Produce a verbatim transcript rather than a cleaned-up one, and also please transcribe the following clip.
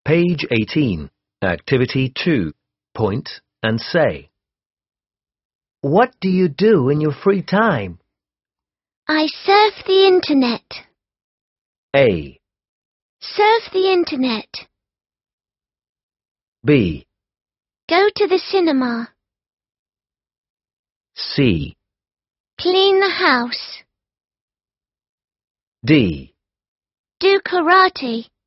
Page eighteen. Activity two. Point and say. What do you do in your free time? I surf the internet. A. Surf the internet. B. Go to the cinema. C. Clean the house. D. Do karate.